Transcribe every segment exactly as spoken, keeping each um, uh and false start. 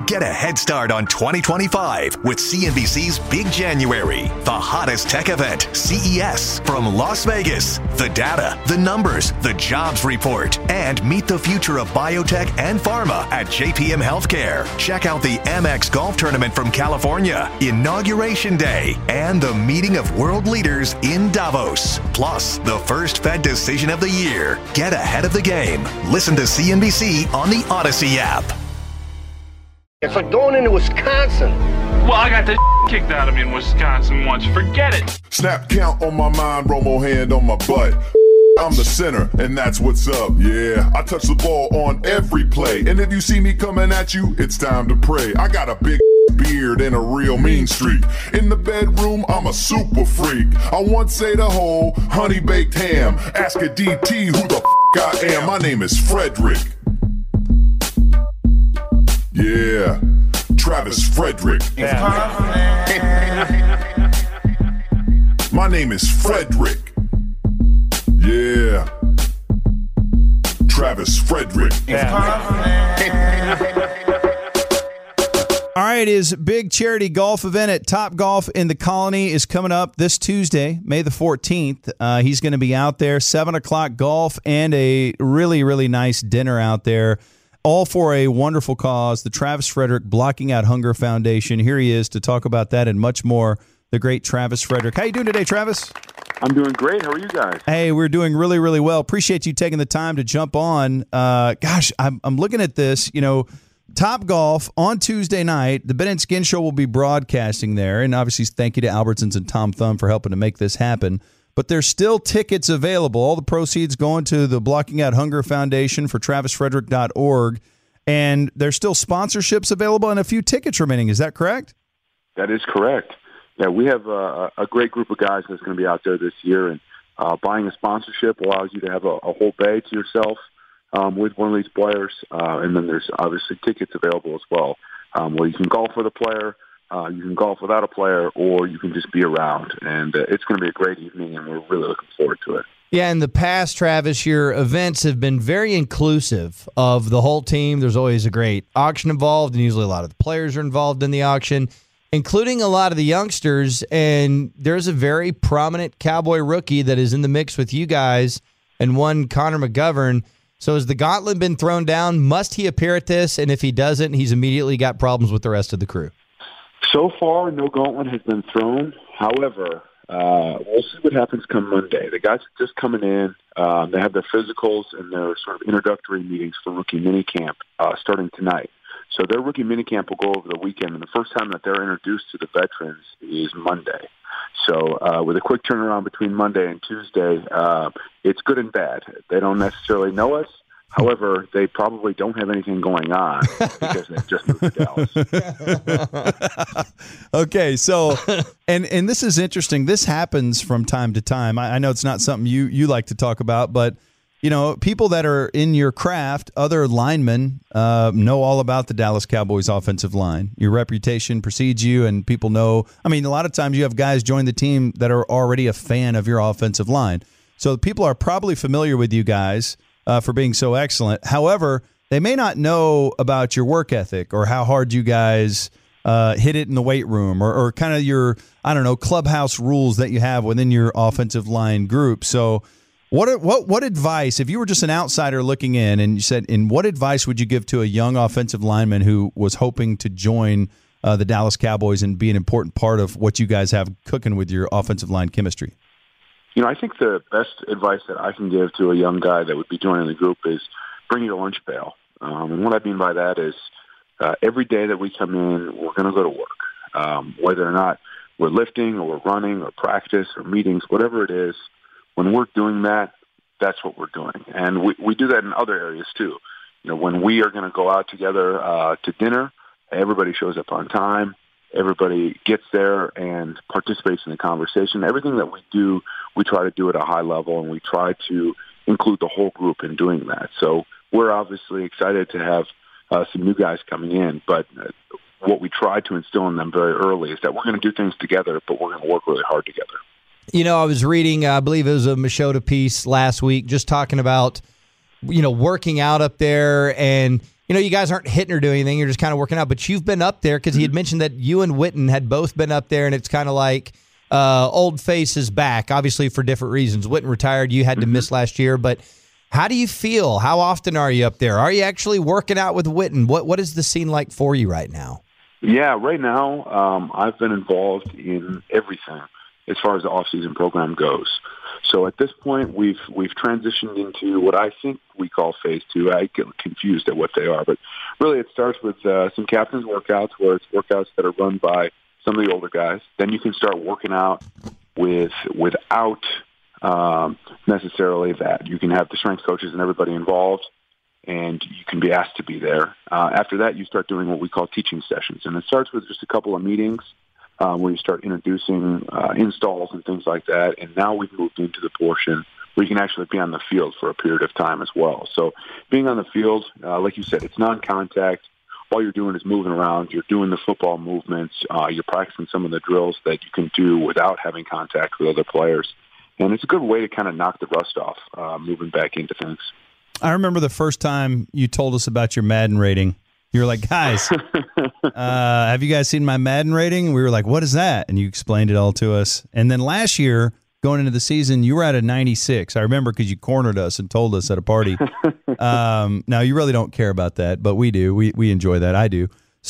Get a head start on twenty twenty-five with C N B C's Big January, the hottest tech event, C E S, from Las Vegas. The data, the numbers, the jobs report, and meet the future of biotech and pharma at J P M Healthcare. Check out the Amex Golf Tournament from California, Inauguration Day, and the meeting of world leaders in Davos. Plus, the first Fed decision of the year. Get ahead of the game. Listen to C N B C on the Odyssey app. It's like going into Wisconsin. Well, I got the kicked out of me in Wisconsin once. Forget it. Snap count on my mind, Romo hand on my butt. I'm the center, and that's what's up, yeah. I touch the ball on every play, and if you see me coming at you, it's time to pray. I got a big beard and a real mean streak. In the bedroom, I'm a super freak. I once say the whole honey baked ham. Ask a D T who the f*** I am. My name is Frederick. Yeah, Travis Frederick. My name is Frederick. Yeah, Travis Frederick. All right, his big charity golf event at Top Golf in the Colony is coming up this Tuesday, May the fourteenth. Uh, he's going to be out there, seven o'clock golf, and a really, really nice dinner out there, all for a wonderful cause, the Travis Frederick Blocking Out Hunger Foundation. Here he is to talk about that and much more, the great Travis Frederick. How you doing today, Travis? I'm doing great. How are you guys? Hey, we're doing really, really well. Appreciate you taking the time to jump on. Uh, gosh, I'm, I'm looking at this, you know, Top Golf on Tuesday night. The Ben and Skin Show will be broadcasting there. And obviously, thank you to Albertsons and Tom Thumb for helping to make this happen. But there's still tickets available. All the proceeds going to the Blocking Out Hunger Foundation for travis frederick dot org. And there's still sponsorships available and a few tickets remaining. Is that correct? That is correct. Yeah, we have a, a great group of guys that's going to be out there this year. And uh, buying a sponsorship allows you to have a, a whole bay to yourself um, with one of these players. Uh, and then there's obviously tickets available as well, um, where you can golf with a player. Uh, you can golf without a player, or you can just be around. And uh, it's going to be a great evening, and we're really looking forward to it. Yeah, in the past, Travis, your events have been very inclusive of the whole team. There's always a great auction involved, and usually a lot of the players are involved in the auction, including a lot of the youngsters. And there's a very prominent Cowboy rookie that is in the mix with you guys, and one Connor McGovern. So has the gauntlet been thrown down? Must he appear at this? And if he doesn't, he's immediately got problems with the rest of the crew. So far, no gauntlet has been thrown. However, uh, we'll see what happens come Monday. The guys are just coming in. Um, they have their physicals and their sort of introductory meetings for rookie minicamp uh, starting tonight. So their rookie minicamp will go over the weekend, and the first time that they're introduced to the veterans is Monday. So uh, with a quick turnaround between Monday and Tuesday, uh, it's good and bad. They don't necessarily know us. However, they probably don't have anything going on because they've just moved to Dallas. Okay, so, and and this is interesting. This happens from time to time. I, I know it's not something you, you like to talk about, but, you know, people that are in your craft, other linemen, uh, know all about the Dallas Cowboys offensive line. Your reputation precedes you, and people know. I mean, a lot of times you have guys join the team that are already a fan of your offensive line. So people are probably familiar with you guys Uh, for being so excellent. However, they may not know about your work ethic or how hard you guys uh, hit it in the weight room, or, or kind of your, I don't know, clubhouse rules that you have within your offensive line group. So what what what advice, if you were just an outsider looking in and you said, and what advice would you give to a young offensive lineman who was hoping to join uh, the Dallas Cowboys and be an important part of what you guys have cooking with your offensive line chemistry? You know, I think the best advice that I can give to a young guy that would be joining the group is bring your lunch pail. Um, and what I mean by that is uh, every day that we come in, we're going to go to work. Um, whether or not we're lifting or we're running or practice or meetings, whatever it is, when we're doing that, that's what we're doing. And we, we do that in other areas too. You know, when we are going to go out together uh, to dinner, everybody shows up on time. Everybody gets there and participates in the conversation. Everything that we do, we try to do at a high level, and we try to include the whole group in doing that. So we're obviously excited to have uh, some new guys coming in, but uh, what we try to instill in them very early is that we're going to do things together, but we're going to work really hard together. You know, I was reading, uh, I believe it was a Machota piece last week, just talking about, you know, working out up there and you know, you guys aren't hitting or doing anything. You're just kind of working out. But you've been up there because he had mentioned that you and Witten had both been up there, and it's kind of like uh, old faces back, obviously for different reasons. Witten retired. You had to mm-hmm. miss last year. But how do you feel? How often are you up there? Are you actually working out with Witten? What What is the scene like for you right now? Yeah, right now um, I've been involved in everything as far as the off-season program goes. So at this point, we've we've transitioned into what I think we call phase two. I get confused at what they are, but really it starts with uh, some captain's workouts, where it's workouts that are run by some of the older guys. Then you can start working out with without um, necessarily that. You can have the strength coaches and everybody involved, and you can be asked to be there. Uh, after that, you start doing what we call teaching sessions, and it starts with just a couple of meetings uh, where you start introducing uh, installs and things like that, and now we've moved into the portion where you can actually be on the field for a period of time as well. So being on the field, uh, like you said, it's non-contact. All you're doing is moving around. You're doing the football movements. Uh, you're practicing some of the drills that you can do without having contact with other players. And it's a good way to kind of knock the rust off uh, moving back into things. I remember the first time you told us about your Madden rating. You were like, guys, uh, have you guys seen my Madden rating? And we were like, what is that? And you explained it all to us. And then last year, going into the season, you were at a ninety-six. I remember because you cornered us and told us at a party. um, now, you really don't care about that, but we do. We we enjoy that. I do.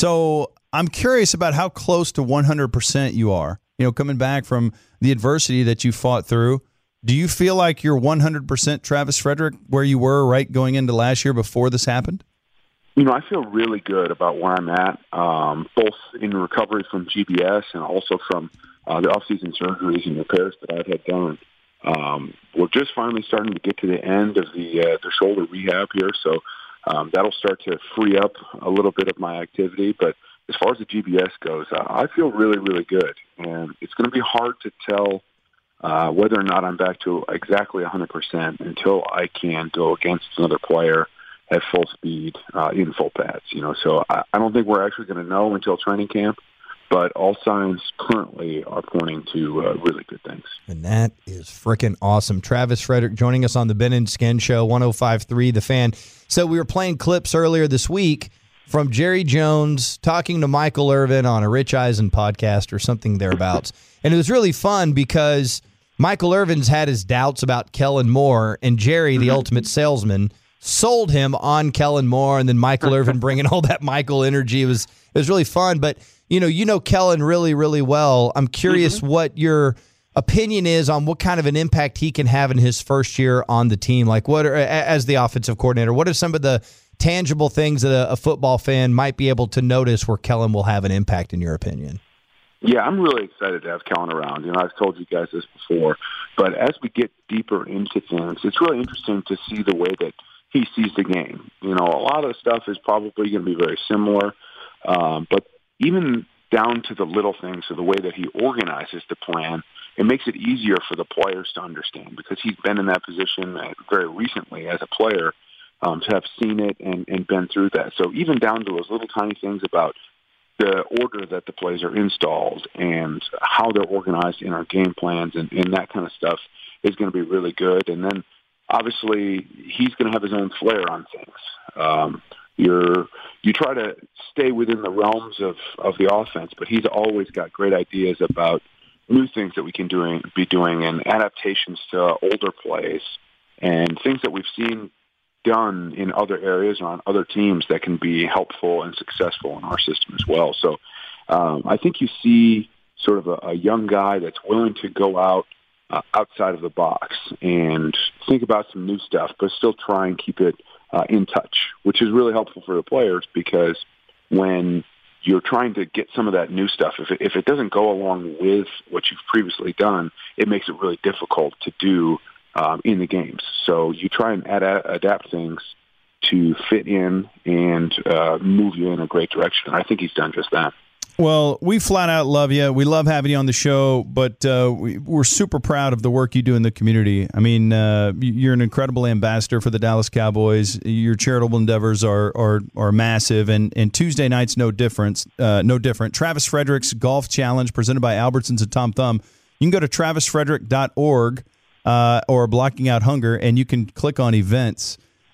So I'm curious about how close to one hundred percent you are. You know, coming back from the adversity that you fought through. Do you feel like you're one hundred percent Travis Frederick where you were right going into last year before this happened? You know, I feel really good about where I'm at, um, both in recovery from G B S and also from uh, the off-season surgeries and repairs that I've had done. Um, we're just finally starting to get to the end of the uh, the shoulder rehab here, so um, that'll start to free up a little bit of my activity. But as far as the G B S goes, uh, I feel really, really good, and it's going to be hard to tell uh, whether or not I'm back to exactly one hundred percent until I can go against another player at full speed uh, in full pads. You know, so I, I don't think we're actually going to know until training camp. But all signs currently are pointing to uh, really good things. And that is freaking awesome. Travis Frederick joining us on the Ben and Skin Show, one oh five point three The Fan. So we were playing clips earlier this week from Jerry Jones talking to Michael Irvin on a Rich Eisen podcast or something thereabouts. And it was really fun because Michael Irvin's had his doubts about Kellen Moore, and Jerry, the ultimate salesman, sold him on Kellen Moore, and then Michael Irvin bringing all that Michael energy. It was, it was really fun. But You know, you know Kellen really, really well. I'm curious mm-hmm. what your opinion is on what kind of an impact he can have in his first year on the team. Like, what are, as the offensive coordinator, what are some of the tangible things that a, a football fan might be able to notice where Kellen will have an impact, in your opinion? Yeah, I'm really excited to have Kellen around. You know, I've told you guys this before, but as we get deeper into things, it's really interesting to see the way that he sees the game. You know, a lot of the stuff is probably going to be very similar, um, but even down to the little things, so the way that he organizes the plan, it makes it easier for the players to understand because he's been in that position very recently as a player um, to have seen it and, and been through that. So even down to those little tiny things about the order that the plays are installed and how they're organized in our game plans and, and that kind of stuff is going to be really good. And then obviously he's going to have his own flair on things. Um, You're, you try to stay within the realms of, of the offense, but he's always got great ideas about new things that we can doing, be doing and adaptations to older plays and things that we've seen done in other areas or on other teams that can be helpful and successful in our system as well. So um, I think you see sort of a, a young guy that's willing to go out uh, outside of the box and think about some new stuff, but still try and keep it Uh, in touch, which is really helpful for the players because when you're trying to get some of that new stuff, if it, if it doesn't go along with what you've previously done, it makes it really difficult to do um, in the games. So you try and ad- adapt things to fit in and uh, move you in a great direction. I think he's done just that. Well, we flat out love you. We love having you on the show, but uh, we, we're super proud of the work you do in the community. I mean, uh, you're an incredible ambassador for the Dallas Cowboys. Your charitable endeavors are are, are massive, and, and Tuesday night's no different. Uh, no different. Travis Frederick's Golf Challenge, presented by Albertsons and Tom Thumb. You can go to travis frederick dot org uh, or Blocking Out Hunger, and you can click on events.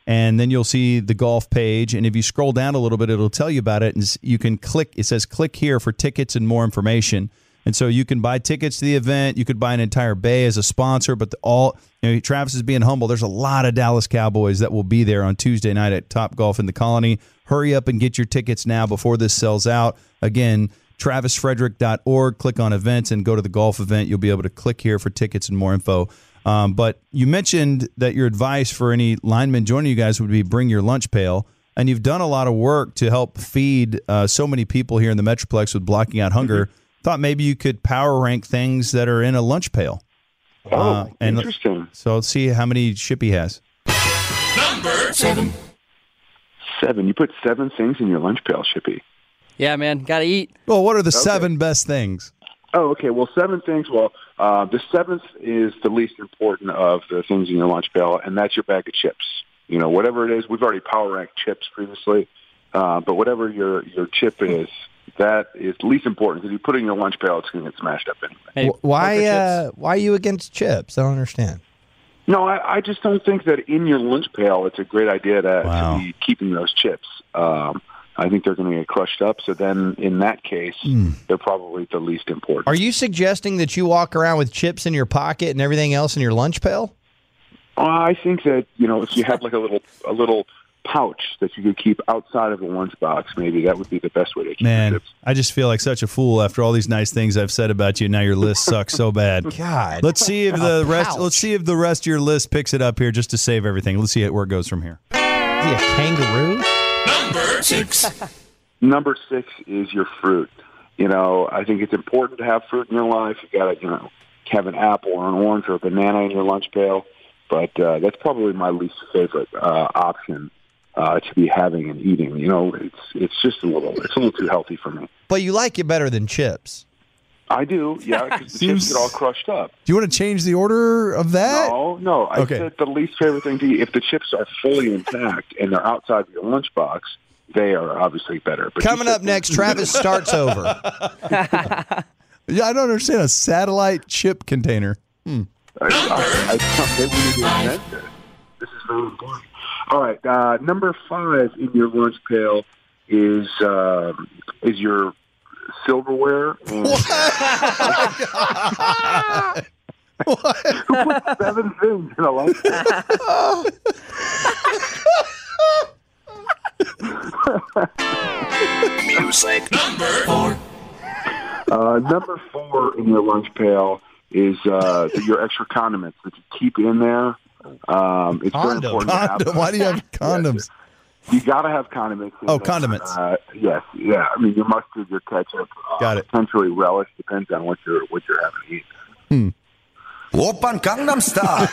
and then you'll see the golf page. And if you scroll down a little bit, it'll tell you about it. And you can click. It says click here for tickets and more information. And so you can buy tickets to the event. You could buy an entire bay as a sponsor. But the, all you know, Travis is being humble. There's a lot of Dallas Cowboys that will be there on Tuesday night at Top Golf in the Colony. Hurry up and get your tickets now before this sells out. Again, travis frederick dot org. Click on events and go to the golf event. You'll be able to click here for tickets and more info. Um, but you mentioned that your advice for any linemen joining you guys would be bring your lunch pail. And you've done a lot of work to help feed uh, so many people here in the Metroplex with blocking out hunger. Mm-hmm. Thought maybe you could power rank things that are in a lunch pail. Oh, uh, and interesting. So let's see how many Shippy has. Number seven. Seven. You put seven things in your lunch pail, Shippy. Yeah, man. Got to eat. Well, what are the Okay. seven best things? Oh, okay. Well, seven things. Well, uh, the seventh is the least important of the things in your lunch pail, and that's your bag of chips. You know, whatever it is, we've already power ranked chips previously, uh, but whatever your, your chip is, that is least important because you put it in your lunch pail, it's going to get smashed up anyway. Hey, Why? poker Uh, chips. why are you against chips? I don't understand. No, I, I just don't think that in your lunch pail it's a great idea to, Wow. to be keeping those chips. Um, I think they're going to get crushed up. So then in that case, Mm. they're probably the least important. Are you suggesting that you walk around with chips in your pocket and everything else in your lunch pail? Uh, I think that, you know, if you had like a little a little pouch that you could keep outside of the lunchbox, maybe that would be the best way to keep Man, your chips. I just feel like such a fool after all these nice things I've said about you. Now your list sucks so bad. God. Let's see if the A rest. pouch. Let's see if the rest of your list picks it up here just to save everything. Let's see where it goes from here. Is he a kangaroo? Number six. Number six is your fruit. You know, I think it's important to have fruit in your life. You got to, you know, have an apple or an orange or a banana in your lunch pail. But uh, that's probably my least favorite uh, option uh, to be having and eating. You know, it's it's just a little it's a little too healthy for me. But you like it better than chips. I do, yeah, because the Seems- chips get all crushed up. Do you want to change the order of that? No, no. I Okay. said the least favorite thing to eat. If the chips are fully intact and they're outside of your lunchbox, they are obviously better. But you Coming said- up next, Travis starts over. Yeah, I don't understand a satellite chip container. I, I, I thought maybe we need to invent this. This is very important. All right, uh, number five in your lunch pail is um, is your silverware. And Who put seven things in a lunch pail? Music. Number four. Uh, number four in your lunch pail is uh, your extra condiments that you keep in there. Um, it's very Condom. important to have Condom. them. Why do you have condoms? You got to have condiments. in Oh, there. condiments. Uh, yes, yeah. I mean, your mustard, your ketchup, uh, Got it. potentially relish, depends on what you're what you're having to eat. Open Gangnam Style.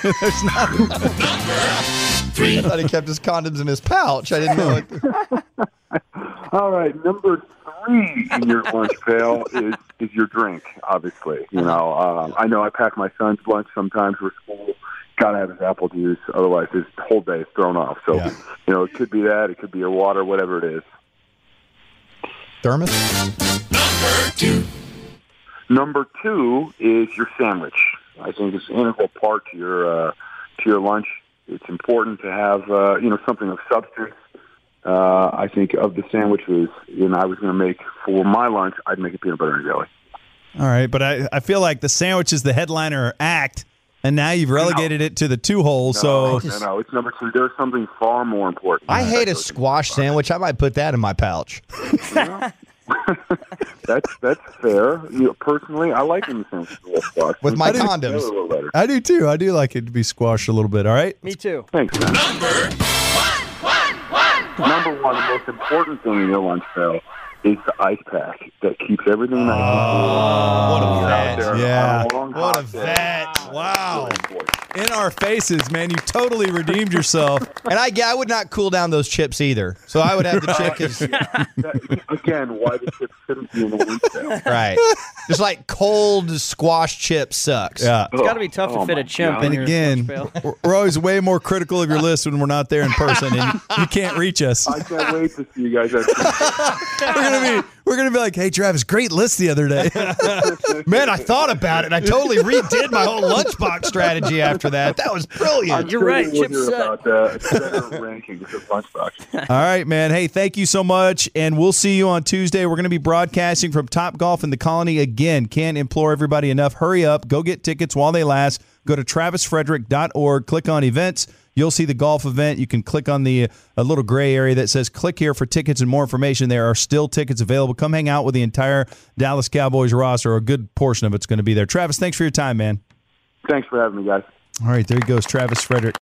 I thought he kept his condoms in his pouch. I didn't know it. All right, number three in your lunch pail is is your drink. Obviously, you know. Um, I know I pack my son's lunch sometimes for school. Got to have his apple juice, otherwise his whole day is thrown off. So, Yeah. you know, it could be that, it could be your water, whatever it is. Thermos? Number two. Number two is your sandwich. I think it's an integral part to your uh, to your lunch. It's important to have uh, you know something of substance. Uh, I think of the sandwiches, you know, I was going to make for my lunch, I'd make a peanut butter and jelly. All right, but I, I feel like the sandwich is the headliner act, and now you've relegated it to the two hole. So no, no, no, it's number two. There's something far more important. I hate a squash sandwich. I might put that in my pouch. That's that's fair. You know, personally, I like them sandwiches a little squash. With my I think condoms. they're a little better. I do too. I do like it to be squashed a little bit. All right. Me too. Thanks, man. Number Number one, the most important thing in your lunch pail is the ice pack that keeps everything nice and What cool. a You're out vet. there Yeah. on a long What a hot day. vet. Wow. Really important. In our faces, man. You totally redeemed yourself. And I, I would not cool down those chips either. So I would have the chickens. That- again, why the chips shouldn't be in the lunch pail. Right. Just like cold squash chips sucks. Yeah. It's got to be tough Oh, to fit my a chimp God. in And your again, lunch pail. we're- we're always way more critical of your list when we're not there in person, and you can't reach us. I can't wait to see you guys. At We're gonna be We're going to be like, hey, Travis, great list the other day. Man, I thought about it. I totally redid my whole lunchbox strategy after that. That was brilliant. You're right, We'll Chip hear set. about uh, better rankings of lunchbox. All right, man. Hey, thank you so much, and we'll see you on Tuesday. We're going to be broadcasting from Top Golf in the Colony again. Can't implore everybody enough. Hurry up. Go get tickets while they last. Go to travis frederick dot org. Click on events. You'll see the golf event. You can click on the a little gray area that says click here for tickets and more information. There are still tickets available. Come hang out with the entire Dallas Cowboys roster. A good portion of it's going to be there. Travis, thanks for your time, man. Thanks for having me, guys. All right, there he goes, Travis Frederick.